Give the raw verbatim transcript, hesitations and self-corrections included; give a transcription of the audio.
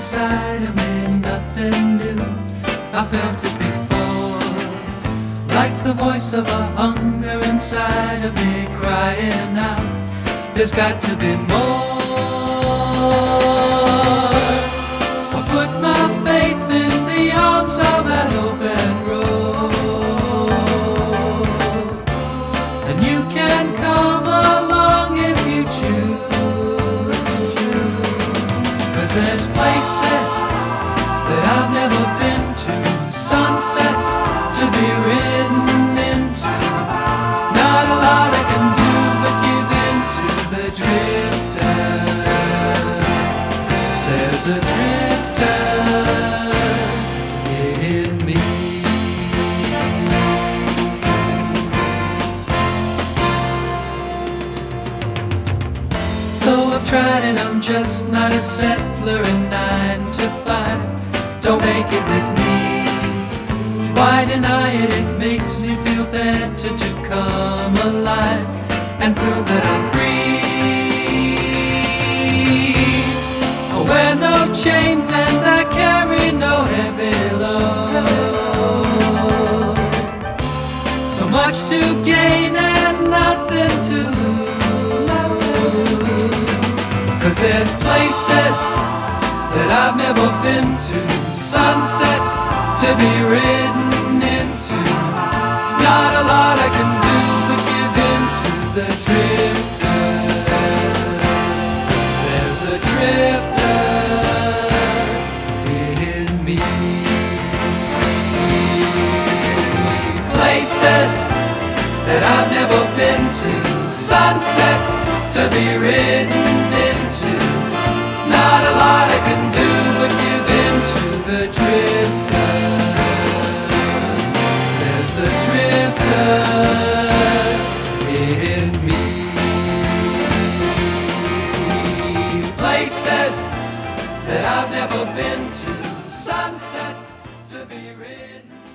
inside of me, nothing new. I felt it before, like the voice of a hunger inside of me crying out, there's got to be more. I put my faith in the arms of an open road, and you can come along if you choose, 'cause there's places that I've never been to, sunsets to be ridden into. Not a lot I can do but give in to the drifter. There's a drifter in me. Though I've tried and I'm just not a settler in nine to five, don't make it with me. Why deny it? It makes me feel better to come alive and prove that I'm free. I wear no chains and I carry no heavy load. So much to gain and nothing to lose. 'Cause there's places that I've never been to, sunsets to be ridden into. Not a lot I can do but give in to the drifter. There's a drifter in me. Places that I've never been to, sunsets to be ridden into. Not a lot I can do but give in to the drifter. There's a drifter in me. Places that I've never been to, sunsets to be ridden.